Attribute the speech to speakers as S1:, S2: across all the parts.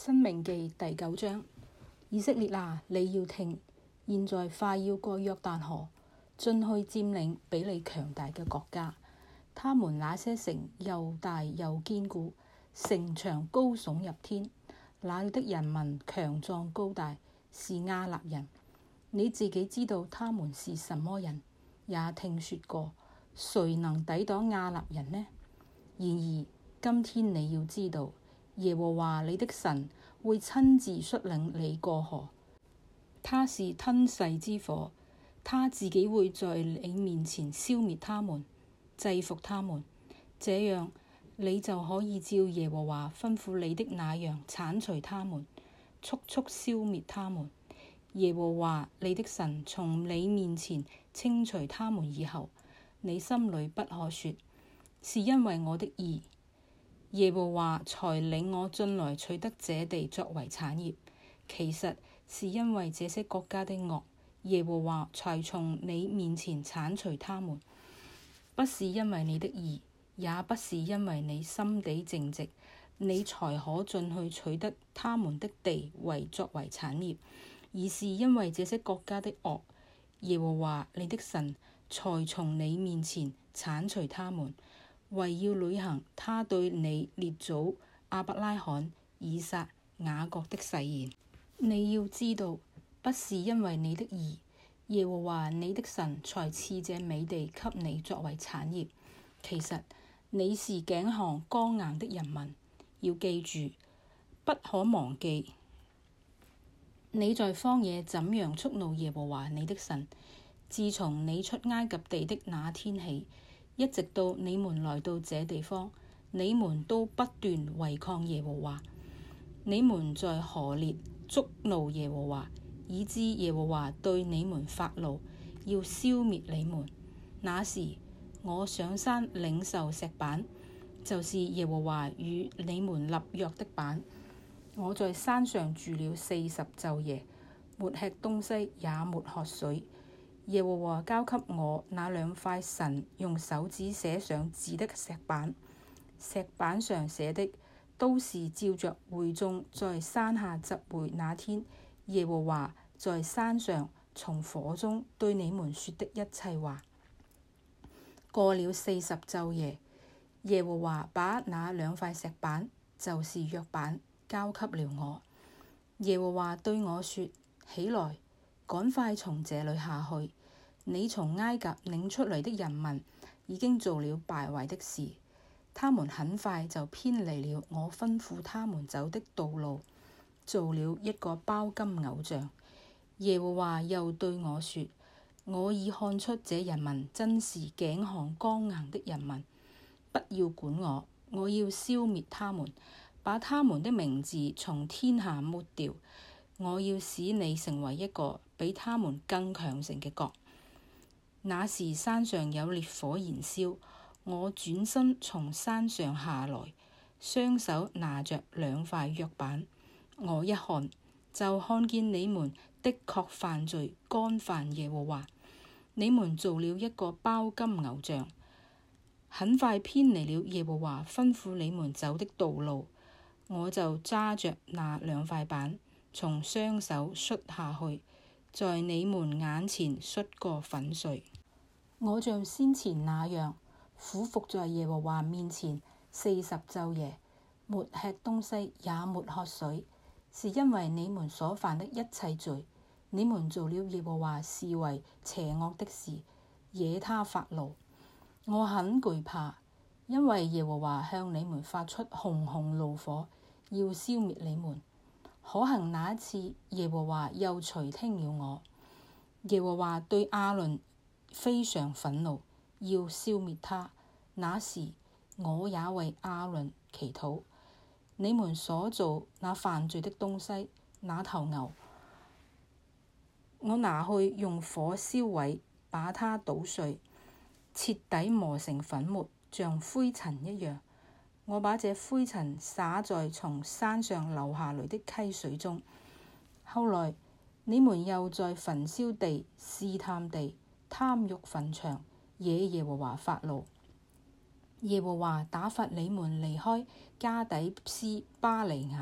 S1: 申命記第9章。以色列啊，你要聽，現在快要過約旦河，進去佔領比你強大嘅國家。他們那些城又大又堅固，城牆高聳入天，那裡的人民強壯高大，是亞納人。你自己知道他們是什麼人，也聽說過，誰能抵擋亞納人呢？然而今天你要知道，耶和華你的神會親自率領你過河，他是吞噬之火，他自己會在你面前消滅他們，制服他們。這樣你就可以照耶和華吩咐你的那樣剷除他們，速速消滅他們。耶和華你的神從你面前清除他們以後，你心裡不可說，是因為我的義，耶和華才領我進來取得這地作為產業。其實是因為這些國家的惡，耶和華才從你面前剷除他們，不是因為你的義，也不是因為你心地正直，你才可進去取得他們的地作為產業，而是因為這些國家的惡，耶和華你的神才從你面前剷除他們，為要履行他對你列祖亞伯拉罕、以撒、雅各的誓言。你要知道，不是因為你的義，耶和華你的神才賜這美地給你作為產業。其實你是頸項剛硬的人民，要記住，不可忘記你在荒野怎樣觸怒耶和華你的神。自從你出埃及地的那天起，一直到你們來到這地方，你們都不斷違抗耶和華。你們在何烈觸怒耶和華，以致耶和華對你們發怒，要消滅你們。那時我上山領受石板，就是耶和華與你們立約的板。我在山上住了40晝夜，沒吃東西，也沒喝水。耶和華交給我那2塊神用手指寫上字的石板，石板上寫的都是照着會眾在山下集會那天，耶和華在山上從火中對你們說的一切話。過了40晝夜，耶和華把那2塊石板，就是約版，交給了我。耶和華對我說：起來，趕快從這裡下去。你從埃及領出來的人民已經做了敗壞的事，他們很快就偏離了我吩咐他們走的道路，做了一個包金偶像。耶和華又對我說：我已看出這人民真是頸項剛硬的人民，不要管我，我要消滅他們，把他們的名字從天下抹掉。我要使你成為一個比他們更強盛嘅國。那時山上有烈火燃燒，我轉身從山上下來，雙手拿着2塊約版。我一看，就看見你們的確犯罪，干犯耶和華。你們做了一個包金偶像，很快偏離了耶和華吩咐你們走的道路。我就揸着那2塊板，從雙手摔下去，在你們眼前摔個粉碎。我像先前那樣俯伏在耶和華面前40晝夜，沒吃東西，也沒喝水，是因為你們所犯的一切罪，你們做了耶和華視為邪惡的事，惹他發怒。我很懼怕，因為耶和華向你們發出熊熊怒火，要消滅你們。可幸那一次，耶和華又垂聽了我。耶和華對亞倫非常憤怒，要消滅他。那時我也為亞倫祈禱。你們所做那犯罪的東西，那頭牛，我拿去用火燒毀，把它搗碎，徹底磨成粉末，像灰塵一樣。我把這灰塵灑在從山上流下來的溪水中。後來你們又在焚燒地、試探地、貪欲墳場，惹耶和華發怒。耶和華打發你們離開加底斯巴尼亞，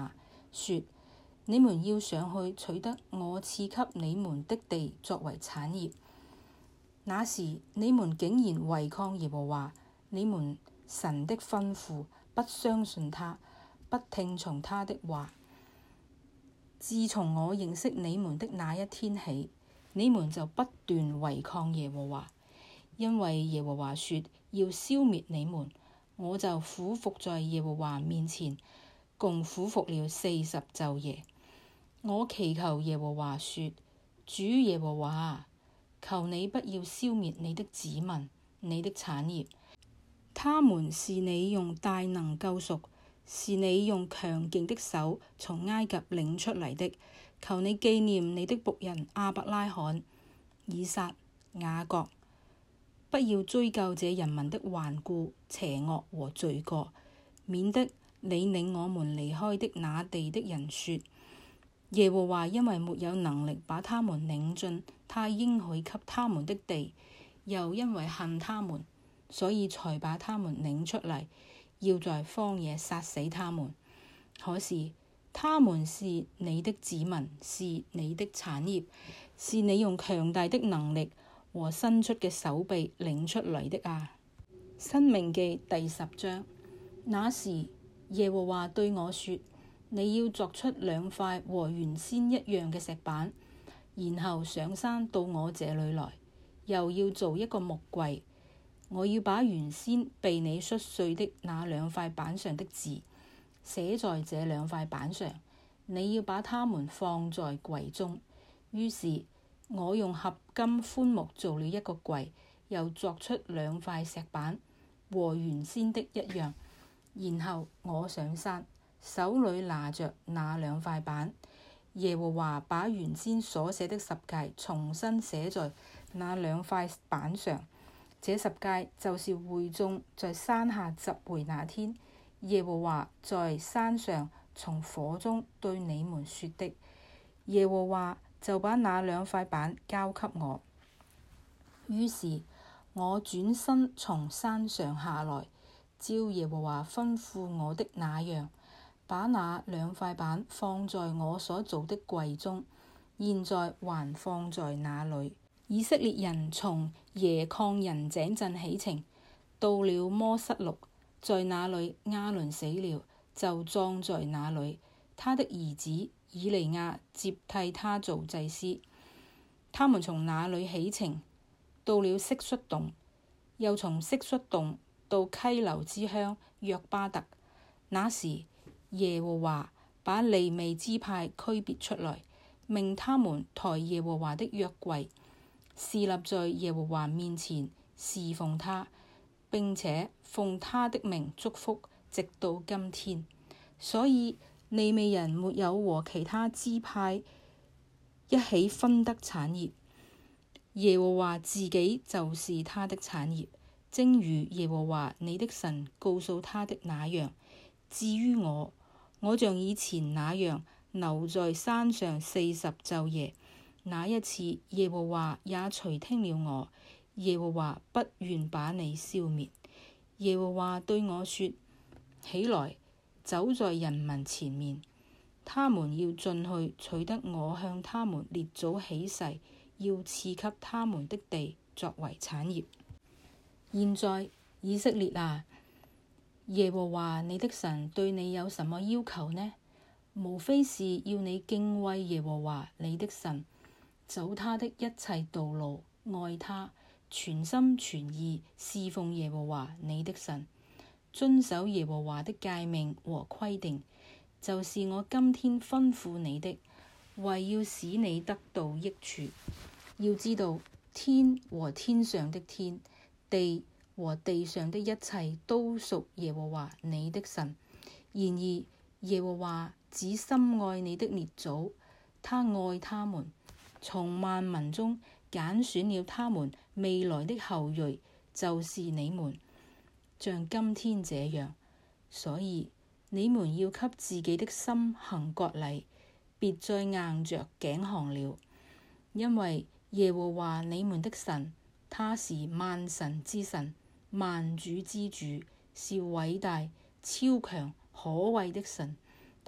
S1: 說：你們要上去取得我賜給你們的地作為產業。那時你們竟然違抗耶和華你們神的吩咐，不相信他，不聽從他的話。自從我認識你們的那一天起，你們就不斷違抗耶和華。因為耶和華說要消滅你們，我就俯伏在耶和華面前，共俯伏了40晝夜。我祈求耶和華說：主耶和華，求你不要消滅你的子民，你的產業。他們是你用大能救贖，是你用強勁的手從埃及領出嚟的。求你紀念你的僕人亞伯拉罕、以撒、雅各，不要追究這人民的頑固、邪惡和罪過，免得你領我們離開的那地的人說：耶和華因為沒有能力把他們領進他應許給他們的地，又因為恨他們，所以才把他們領出嚟，要在荒野殺死他們。可是他們是你的子民，是你的產業，是你用強大的能力和伸出嘅手臂領出嚟的啊！申命記第10章。那時耶和華對我說：你要鑿出2塊和原先一樣嘅石板，然後上山到我這裏來，又要做一個木櫃。我要把原先被你摔碎的那2塊板上的字寫在這2塊板上，你要把它們放在櫃中。於是我用合金寬木做了一個櫃，又鑿出2塊石板，和原先的一樣。然後我上山，手裏拿着那2塊板。耶和華把原先所寫的十誡重新寫在那2塊板上。這十誡就是會眾在山下集會那天，耶和華在山上從火中對你們說的。耶和華就把那2塊板交給我。於是我轉身從山上下來，照耶和華吩咐我的那樣，把那2塊板放在我所做的櫃中，現在還放在那裏。以色列人從耶曠人井鎮起程，到了摩瑟錄，在那裏亞倫死了，就葬在那裏。他的兒子以利亞接替他做祭司。他們從那裏起程，到了蟋蟀洞，又從蟋蟀洞到溪流之鄉約巴特。那時耶和華把利未支派區別出來，命他們抬耶和華的約櫃，侍立在耶和華面前侍奉他，並且奉他的名祝福，直到今天。所以利未人沒有和其他支派一起分得產業，耶和華自己就是他的產業，正如耶和華你的神告訴他的那樣。至於我，我像以前那樣留在山上40晝夜。那一次耶和華也垂聽了我，耶和華不願把你消滅。耶和華對我說：起來，走在人民前面，他們要進去取得我向他們列祖起誓要賜給他們的地作為產業。現在以色列啊，耶和華你的神對你有什麼要求呢？無非是要你敬畏耶和華你的神，走他的一切道路，愛他，全心全意侍奉耶和華你的神，遵守耶和華的誡命和規定，就是我今天吩咐你的，為要使你得到益處。要知道，天和天上的天，地和地上的一切都屬耶和華你的神。然而耶和華只深愛你的列祖，他愛他們，從萬民中揀選了他們未來的後裔，就是你們，像今天這樣。所以你們要給自己的心行割禮，別再硬着頸項了。因為耶和華你們的神，他是萬神之神，萬主之主，是偉大超強可畏的神。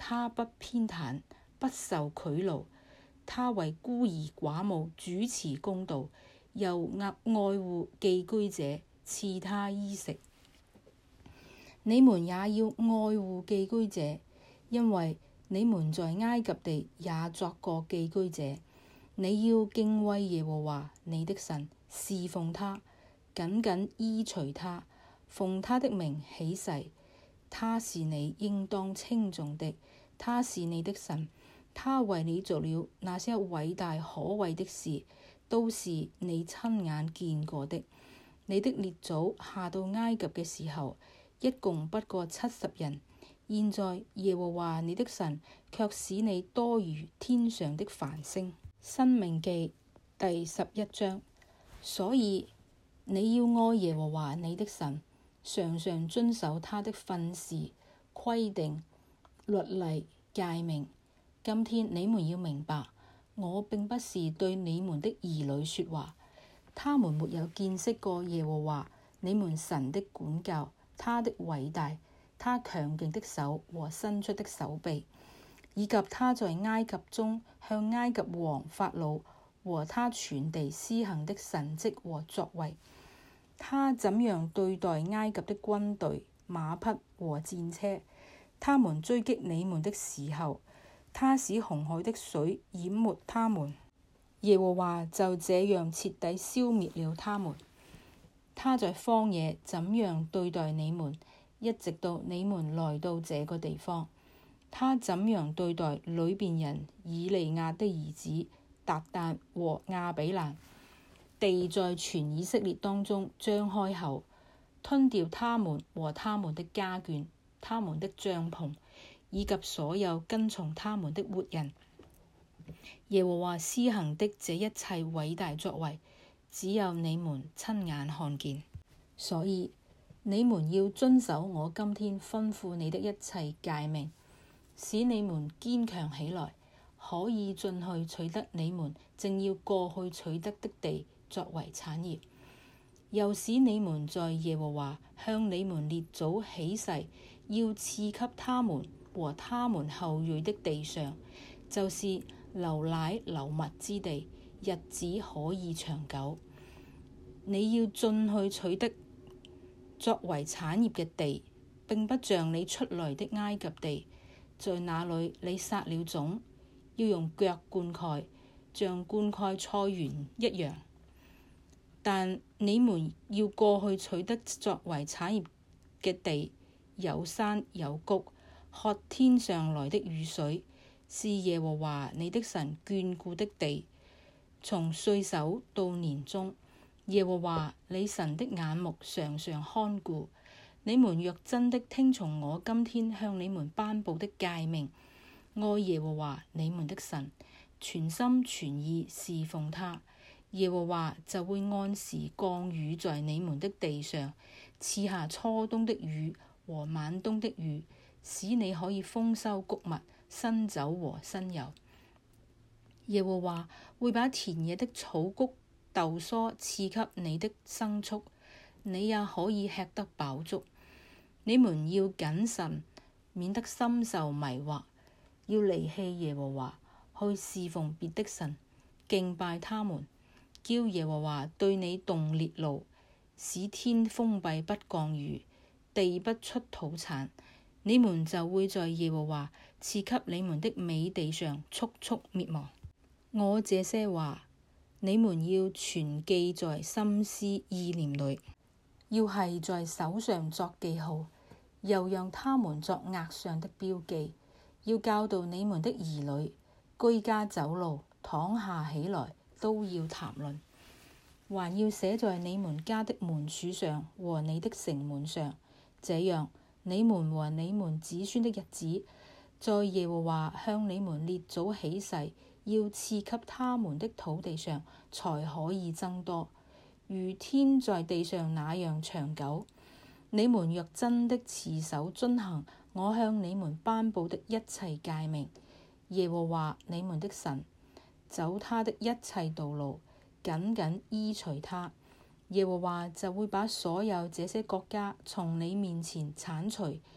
S1: 他不偏袒，不受賄賂，他為孤兒寡母主持公道，又愛護寄居者，賜他衣食。你們也要愛護寄居者，因為你們在埃及地也作過寄居者。你要敬畏耶和華你的神，侍奉他，緊緊依隨他，奉他的名起誓。他是你應當稱頌的，他是你的神，他為你做了那些偉大可畏的事，都是你親眼見過的。你的列祖下到埃及嘅時候，一共不過70人，現在耶和華你的神卻使你多如天上的繁星。申命記第11章。所以你要愛耶和華你的神，常常遵守他的訓示、規定、律例、誡命。今天你們要明白，我並不是對你們的兒女說話，他們沒有見識過耶和華你們神的管教，他的偉大，他強勁的手和伸出的手臂，以及他在埃及中向埃及王法老和他全地施行的神蹟和作為。他怎樣對待埃及的軍隊、馬匹和戰車，他們追擊你們的時候，他使紅海的水淹沒他們，耶和華就這樣徹底消滅了他們。他在荒野怎樣對待你們，一直到你們來到這個地方，他怎樣對待流便人以利亞的兒子達但和亞比蘭，地在全以色列當中張開口，吞掉他們和他們的家眷、他們的帳篷，以及所有跟從他們的活人。耶和華施行的這一切偉大作為，只有你們親眼看見。所以你們要遵守我今天吩咐你的一切誡命，使你們堅強起來，可以進去取得你們正要過去取得的地作為產業，又使你們在耶和華向你們列祖起誓要賜給他們和他們後裔的地上，就是流奶流蜜之地，日子可以長久。你要進去取得作為產業嘅地，並不像你出來的埃及地，在那裏你撒了種，要用腳灌溉，像灌溉菜園一樣。但你們要過去取得作為產業嘅地，有山有谷，喝天上來的雨水，是耶和華你的神眷顧的地。從歲首到年終，耶和華你神的眼目常常看顧。你們若真的聽從我今天向你們頒布的誡命，愛耶和華你們的神，全心全意侍奉他，耶和華就會按時降雨在你們的地上，賜下初冬的雨和晚冬的雨，使你可以豐收穀物、新酒和新油。耶和華會把田野的草谷、豆蔬賜給你的牲畜，你也可以吃得飽足。你們要謹慎，免得心受迷惑，要離棄耶和華，去侍奉別的神，敬拜他們，叫耶和華對你動烈怒，使天封閉不降雨，地不出土產，你們就會在耶和華賜給你們的美地上速速滅亡。我這些話，你們要存記在心思意念裏，要繫在手上作記號，又讓他們作額上的標記，要教導你們的兒女，居家走路、躺下起來都要談論，還要寫在你們家的門柱上和你的城門上，這樣你們和你們子孫的日子，在耶和華向你們列祖起誓要賜給他們的土地上，才可以增多，如天在地上那樣長久。你們若真的持守遵行我向你們頒布的一切誡命，耶和華你們的神，走他的一切道路，緊緊依隨他，耶和華就會把所有這些國家從你面前剷除，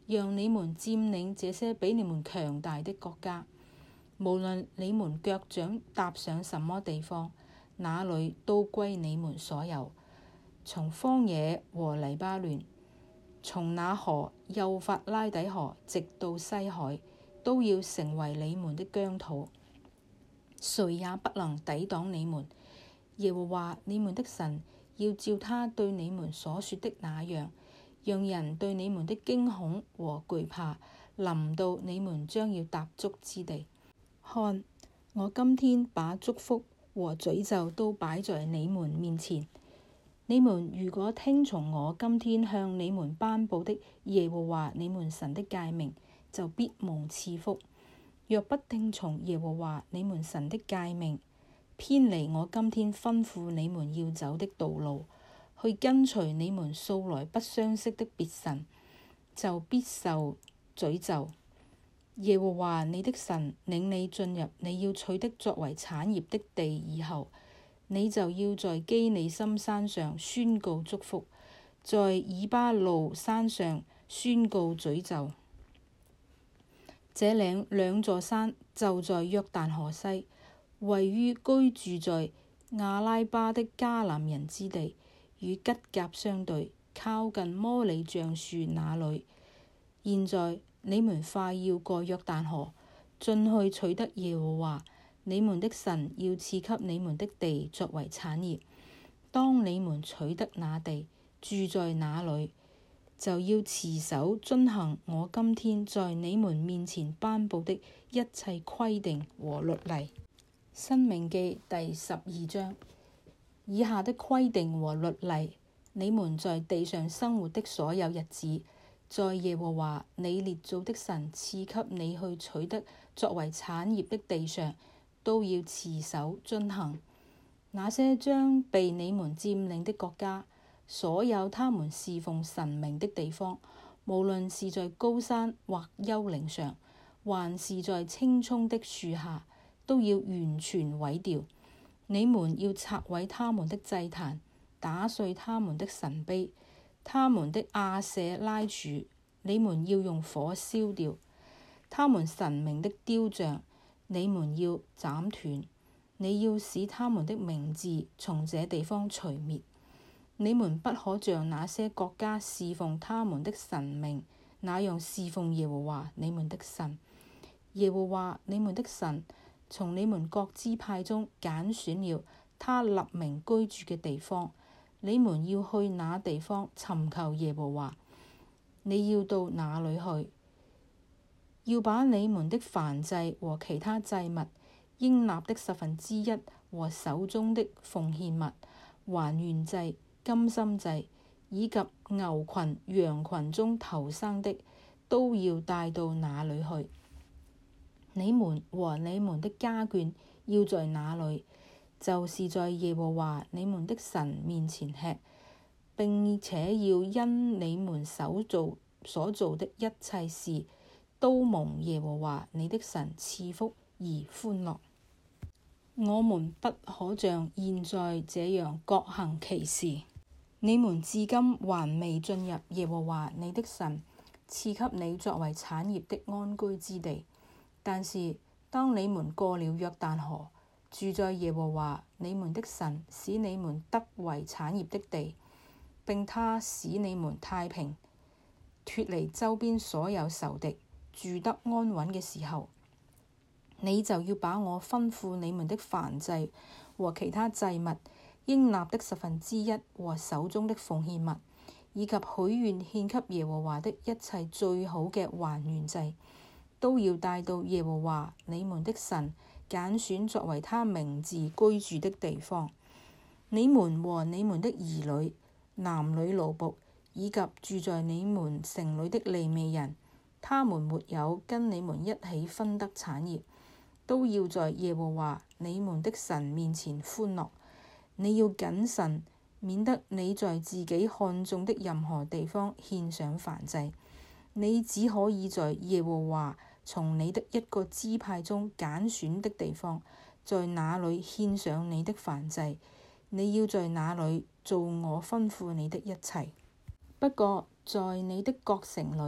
S1: 讓你們佔領這些比你們強大的國家。無論你們腳掌踏上什麼地方，那裡都歸你們所有。從荒野和黎巴嫩，從那河幼發拉底河直到西海，都要成為你們的疆土，誰也不能抵擋你們。耶和華你們的神要照他對你們所說的那樣，讓人對你們的驚恐和懼怕臨到你們將要踏足之地。看，我今天把祝福和詛咒都擺在你們面前。你們如果聽從我今天向你們頒布的耶和華你們神的誡命，就必蒙賜福。若不聽從耶和華你們神的誡命，偏離我今天吩咐你們要走的道路，去跟隨你們素來不相識的別神，就必受詛咒。耶和華你的神領你進入你要取的作為產業的地以後，你就要在基尼心山上宣告祝福，在以巴路山上宣告詛咒。這兩座山就在約旦河西，位於居住在亞拉巴的迦南人之地，與吉甲相對，靠近摩利橡樹那裡。現在你們快要過約旦河，進去取得耶和華你們的神要賜給你們的地作為產業。當你們取得那地，住在那裡，就要持守遵行我今天在你們面前頒布的一切規定和律例。申命記第12章。以下的規定和律例，你們在地上生活的所有日子，在耶和華你列祖的神賜給你去取得作為產業的地上，都要持守遵行。那些將被你們佔領的國家，所有他們侍奉神明的地方，無論是在高山或丘陵上，還是在青蔥的樹下，都要完全毀掉。你們要拆毀他們的祭壇，打碎他們的神碑，他們的亞舍拉柱，你們要用火燒掉。他們神明的雕像，你們要斬斷。你要使他們的名字從這地方除滅。你們不可像那些國家侍奉他們的神明那樣侍奉耶和華你們的神。耶和華你們的神從你們各支派中揀選了他立名居住嘅地方，你們要去那地方尋求耶和華。你要到那裡去，要把你們的燔祭和其他祭物，應納的1/10和手中的奉獻物、還願祭、甘心祭，以及牛群、羊群中頭生的，都要帶到那裡去。你們和你們的家眷要在那裡，就是在耶和華你們的神面前吃，並且要因你們手所做的一切事，都蒙耶和華你的神賜福而歡樂。我們不可像現在這樣各行其事。你們至今還未進入耶和華你的神賜給你作為產業的安居之地，但是當你們過了約旦河，住在耶和華你們的神使你們得為產業的地，並他使你們太平，脫離周邊所有仇敵，住得安穩嘅時候，你就要把我吩咐你們的燔祭和其他祭物，應納的1/10和手中的奉獻物，以及許願獻給耶和華的一切最好嘅還願祭，都要帶到耶和華你們的神揀選作為他名字居住的地方。你們和你們的兒女、男女奴僕，以及住在你們城裡的利未人，他們沒有跟你們一起分得產業，都要在耶和華你們的神面前歡樂。你要謹慎，免得你在自己看中的任何地方獻上燔祭。你只可以在耶和華從你的一個支派中揀選的地方，在那裡獻上你的燔祭。你要在那裡做我吩咐你的一切。不過在你的各城裡，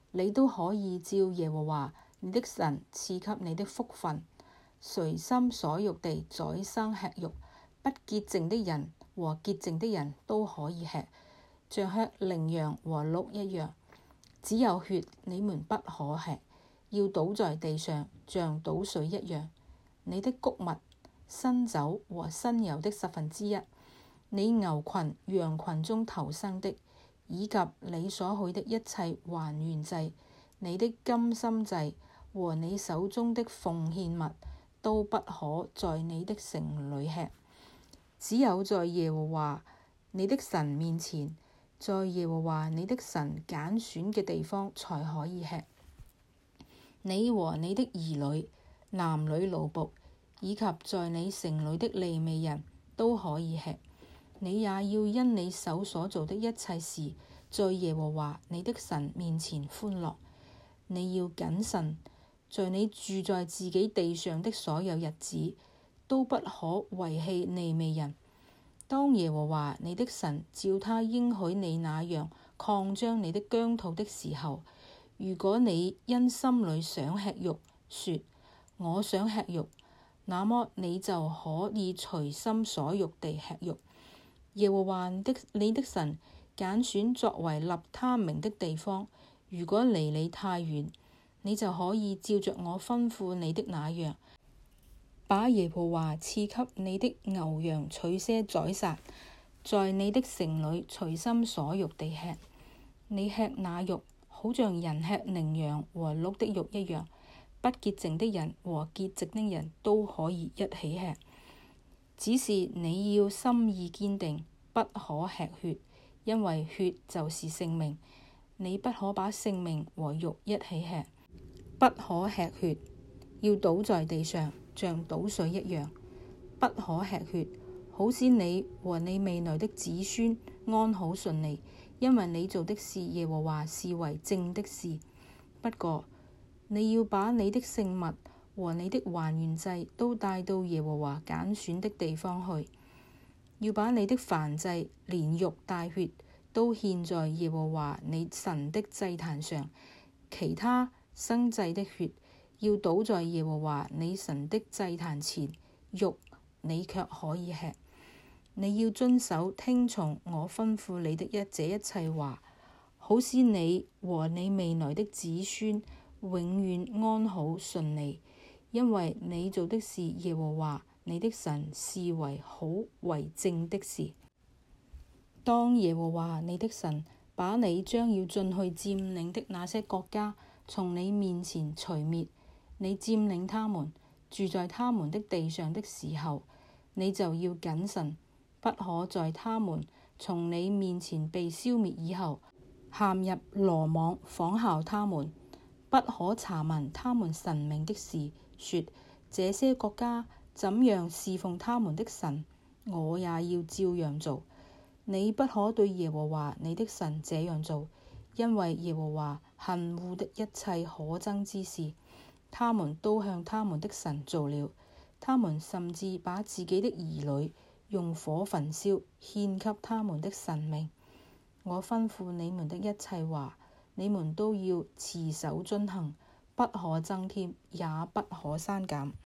S1: 你都可以照耶和華你的神賜給你的福分，隨心所欲地宰生吃肉，不潔淨的人和潔淨的人都可以吃，像吃羚羊和鹿一樣。只有血你們不可吃，要倒在地上，像倒水一樣。你的穀物、新酒和新油的1/10，你牛群、羊群中頭生的，以及你所許的一切還願祭，你的甘心祭和你手中的奉獻物，都不可在你的城裏吃。只有在耶和華你的神面前，在耶和華你的神揀選嘅地方才可以吃。你和你的兒女、男女奴僕，以及在你城裏的利未人都可以吃。你也要因你手所做的一切事，在耶和華你的神面前歡樂。你要謹慎，在你住在自己地上的所有日子，都不可遺棄利未人。當耶和華你的神照他應許你那樣擴張你的疆土的時候，如果你因心裏想吃肉，說我想吃肉，那麼你就可以隨心所欲地吃肉。耶和華你的神揀選作為立他名的地方，如果離你太遠，你就可以照着我吩咐你的那樣，把耶和華賜給你的牛羊取些宰殺，在你的城裏隨心所欲地吃。你吃那肉，好像人吃羚羊和鹿的肉一樣，不潔淨的人和潔淨的人都可以一起吃。只是你要心意堅定，不可吃血，因為血就是性命。你不可把性命和肉一起吃。不可吃血，要倒在地上，像倒水一樣。不可吃血，好使你和你未來的子孫安好順利，因為你做的事耶和華視為正的事。不過你要把你的聖物和你的還願祭都帶到耶和華揀選的地方去，要把你的燔祭連肉帶血都獻在耶和華你神的祭壇上。其他牲祭的血要倒在耶和華你神的祭壇前，肉你卻可以吃。你要遵守聽從我吩咐你的這一切話，好使你和你未來的子孫永遠安好順利，因為你做的是耶和華你的神視為好為正的事。當耶和華你的神把你將要進去佔領的那些國家從你面前除滅，你佔領他們，住在他們的地上的時候，你就要謹慎，不可在他們從你面前被消滅以後，陷入羅網仿效他們。不可查問他們神明的事，說這些國家怎樣侍奉他們的神，我也要照樣做。你不可對耶和華你的神這樣做，因為耶和華恨惡的一切可憎之事，他們都向他們的神做了。他們甚至把自己的兒女用火焚燒，獻給他們的神明。我吩咐你們的一切話，你們都要持守遵行，不可增添，也不可刪減。